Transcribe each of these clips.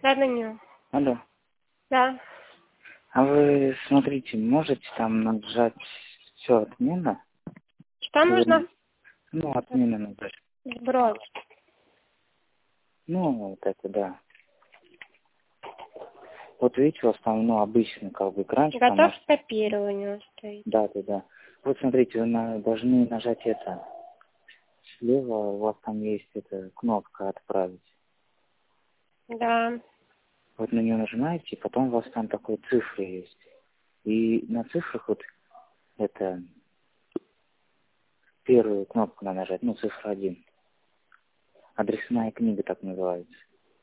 Да, Данил. Алло. Да. А вы, смотрите, можете там нажать все отмена? Что нужно? Ну, отмена нажать. Сброс. Ну, вот это, да. Вот видите, у вас там, ну, обычно, как бы, экранчик. Готов там, к копированию стоит. Да. Вот смотрите, вы должны нажать это. Слева у вас там есть эта кнопка «Отправить». Да. Вот на нее нажимаете, и потом у вас там такой цифры есть. И на цифрах вот это первую кнопку надо нажать, ну, цифра 1. Адресная книга так называется.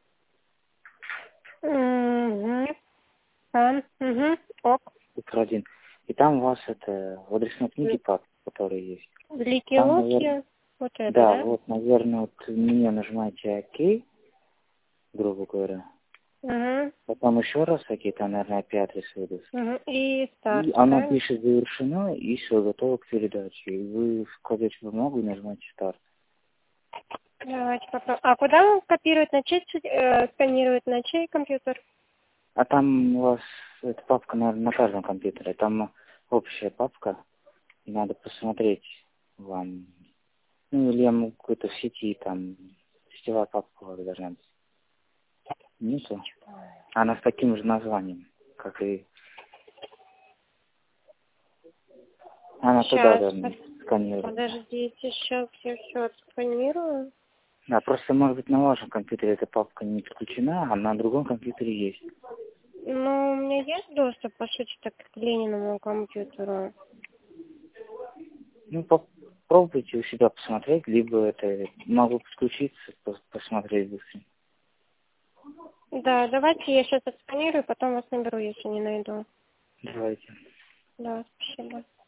Угу. Ок. Цифра 1. И там у вас это в адресной книге папка, которая есть. Там, Лики-луки. Вот это, да, да? вот, наверное, вот на нее нажимаете ОК, грубо говоря. Угу. Потом еще раз ОК, там, наверное, опять адрес выдаст. Угу. И старт, И она правильно? пишет завершено, и все, готово к передаче. И вы кладете бумагу и нажимаете старт. Давайте попробуем. А куда он копирует? На чей, сканирует? На чей компьютер? А там у вас эта папка на каждом компьютере. Там общая папка, и надо посмотреть вам. Ну, или я могу какой-то в сети, там, сетевая папка у вас должна быть. Нету? Она с таким же названием, как и... Она туда Сейчас. должна сканировать. Подождите, сейчас я все отсканирую. Да, просто, может быть, на вашем компьютере эта папка не подключена, а на другом компьютере есть. Ну, у меня есть доступ, по сути, так к Лениному компьютеру. Ну, попробуйте у себя посмотреть, либо это могу подключиться, посмотреть быстро. Да, давайте я сейчас отсканирую, потом вас наберу, если не найду. Давайте. Да, спасибо.